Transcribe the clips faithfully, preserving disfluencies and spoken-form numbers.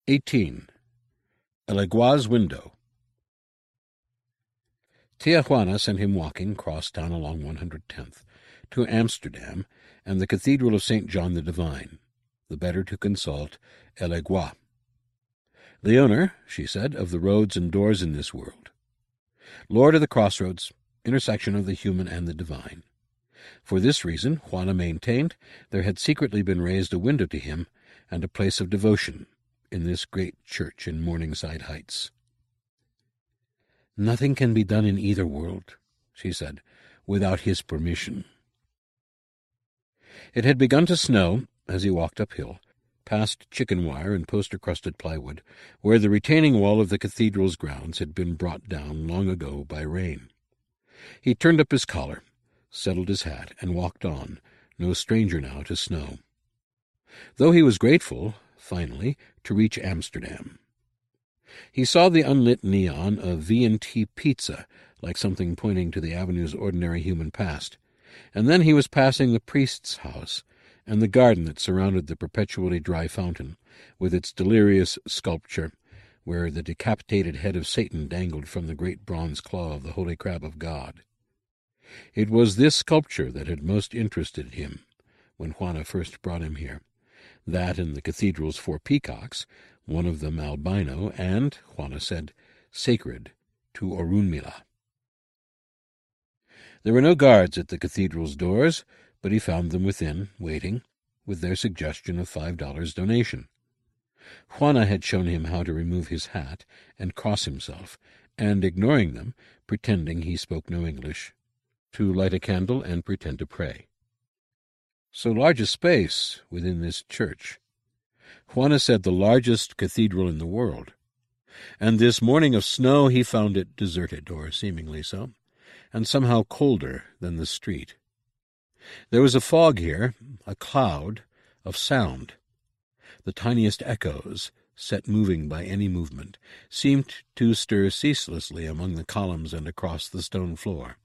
eighteen. El Agua's Window. Tia Juana sent him walking cross town along one hundred tenth to Amsterdam and the Cathedral of Saint John the Divine, the better to consult El Agua, the owner, she said, of the roads and doors in this world, lord of the crossroads, intersection of the human and the divine. For this reason, Juana maintained, there had secretly been raised a window to him and a place of devotion in this great church in Morningside Heights. "Nothing can be done in either world," she said, "without his permission." It had begun to snow as he walked uphill, past chicken wire and poster-crusted plywood, where the retaining wall of the cathedral's grounds had been brought down long ago by rain. He turned up his collar, settled his hat, and walked on, no stranger now to snow. Though he was grateful, finally, to reach Amsterdam. He saw the unlit neon of V and T Pizza, like something pointing to the avenue's ordinary human past, and then he was passing the priest's house and the garden that surrounded the perpetually dry fountain, with its delirious sculpture, where the decapitated head of Satan dangled from the great bronze claw of the holy crab of God. It was this sculpture that had most interested him when Juana first brought him here, that and the cathedral's four peacocks, one of them albino, and, Juana said, sacred to Orunmila. There were no guards at the cathedral's doors, but he found them within, waiting, with their suggestion of five dollars donation. Juana had shown him how to remove his hat and cross himself, and, ignoring them, pretending he spoke no English, to light a candle and pretend to pray. So large a space within this church. Juana said the largest cathedral in the world, and this morning of snow he found it deserted, or seemingly so, and somehow colder than the street. There was a fog here, a cloud of sound. The tiniest echoes, set moving by any movement, seemed to stir ceaselessly among the columns and across the stone floor.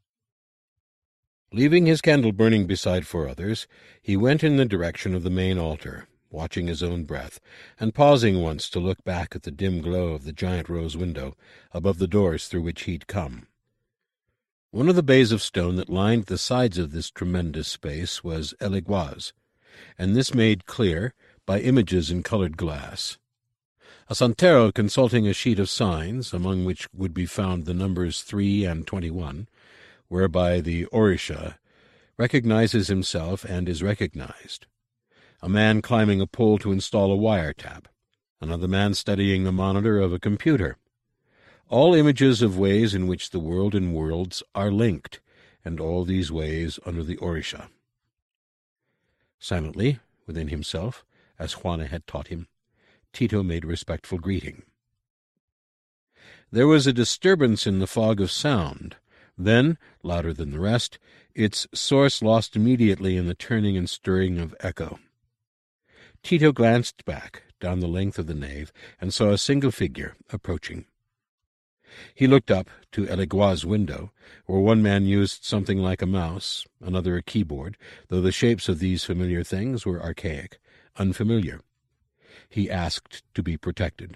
Leaving his candle burning beside four others, he went in the direction of the main altar, watching his own breath, and pausing once to look back at the dim glow of the giant rose window above the doors through which he'd come. One of the bays of stone that lined the sides of this tremendous space was El Agua's, and this made clear by images in colored glass. A santero consulting a sheet of signs, among which would be found the numbers three and twenty-one, whereby the Orisha recognizes himself and is recognized. A man climbing a pole to install a wiretap, another man studying the monitor of a computer. All images of ways in which the world and worlds are linked, and all these ways under the Orisha. Silently, within himself, as Juana had taught him, Tito made a respectful greeting. There was a disturbance in the fog of sound. Then, louder than the rest, its source lost immediately in the turning and stirring of echo. Tito glanced back down the length of the nave and saw a single figure approaching. He looked up to El Agua's window, where one man used something like a mouse, another a keyboard, though the shapes of these familiar things were archaic, unfamiliar. He asked to be protected.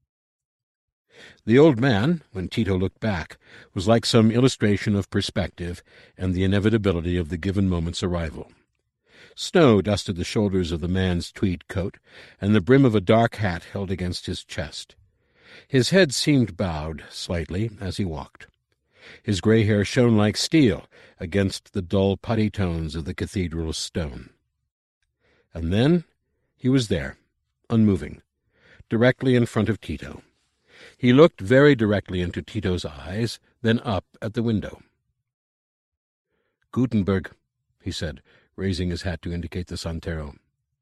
The old man, when Tito looked back, was like some illustration of perspective and the inevitability of the given moment's arrival. Snow dusted the shoulders of the man's tweed coat, and the brim of a dark hat held against his chest. His head seemed bowed slightly as he walked. His grey hair shone like steel against the dull putty tones of the cathedral's stone. And then he was there, unmoving, directly in front of Tito. He looked very directly into Tito's eyes, then up at the window. "Gutenberg," he said, raising his hat to indicate the santero.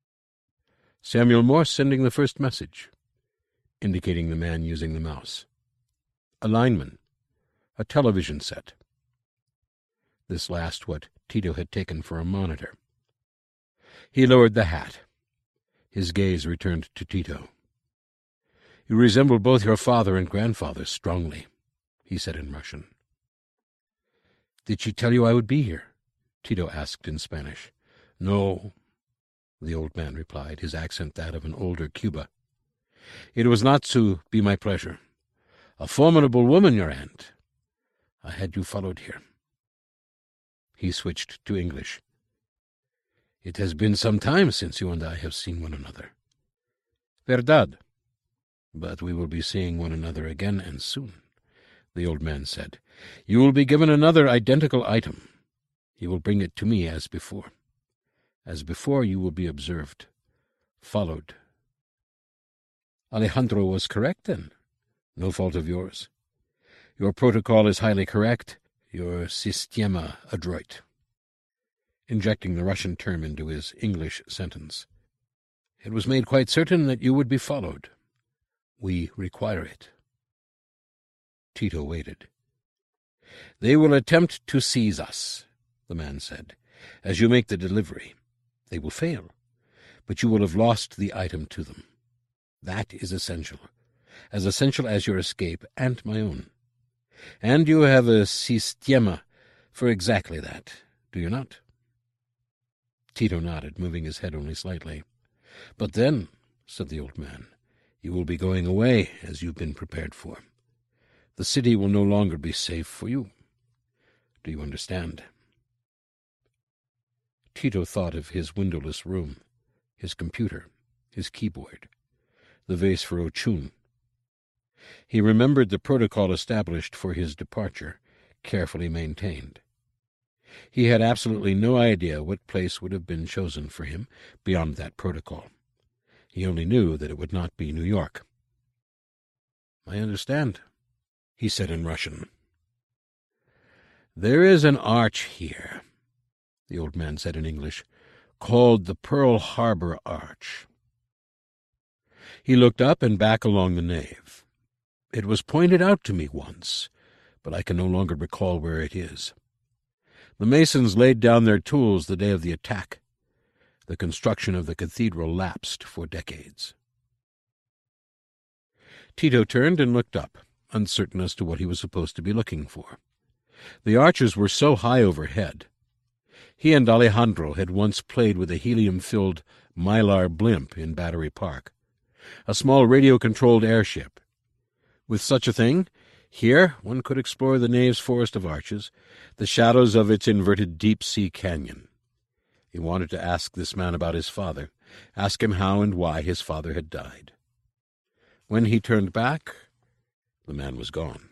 "Samuel Morse sending the first message," indicating the man using the mouse. "A lineman. A television set." This last what Tito had taken for a monitor. He lowered the hat. His gaze returned to Tito. "You resemble both your father and grandfather strongly," he said in Russian. "Did she tell you I would be here?" Tito asked in Spanish. "No," the old man replied, his accent that of an older Cuba. It was not to be my pleasure. A formidable woman, your aunt. I had you followed here. He switched to English. It has been some time since you and I have seen one another. Verdad. But we will be seeing one another again, and soon, the old man said. You will be given another identical item. You will bring it to me as before. As before, you will be observed, followed. Alejandro was correct, then. No fault of yours. Your protocol is highly correct, your sistema adroit. Injecting the Russian term into his English sentence. It was made quite certain that you would be followed. We require it. Tito waited. They will attempt to seize us, the man said, as you make the delivery. They will fail, but you will have lost the item to them. That is essential, as essential as your escape and my own. And you have a sistema for exactly that, do you not? Tito nodded, moving his head only slightly. But then, said the old man, you will be going away, as you've been prepared for. The city will no longer be safe for you. Do you understand? Tito thought of his windowless room, his computer, his keyboard, the vase for Ochun. He remembered the protocol established for his departure, carefully maintained. He had absolutely no idea what place would have been chosen for him beyond that protocol. He only knew that it would not be New York. I understand, he said in Russian. There is an arch here, the old man said in English, called the Pearl Harbor Arch. He looked up and back along the nave. It was pointed out to me once, but I can no longer recall where it is. The masons laid down their tools the day of the attack. The construction of the cathedral lapsed for decades. Tito turned and looked up, uncertain as to what he was supposed to be looking for. The arches were so high overhead. He and Alejandro had once played with a helium-filled Mylar blimp in Battery Park, a small radio-controlled airship. With such a thing, here one could explore the nave's forest of arches, the shadows of its inverted deep-sea canyon. He wanted to ask this man about his father, ask him how and why his father had died. When he turned back, the man was gone.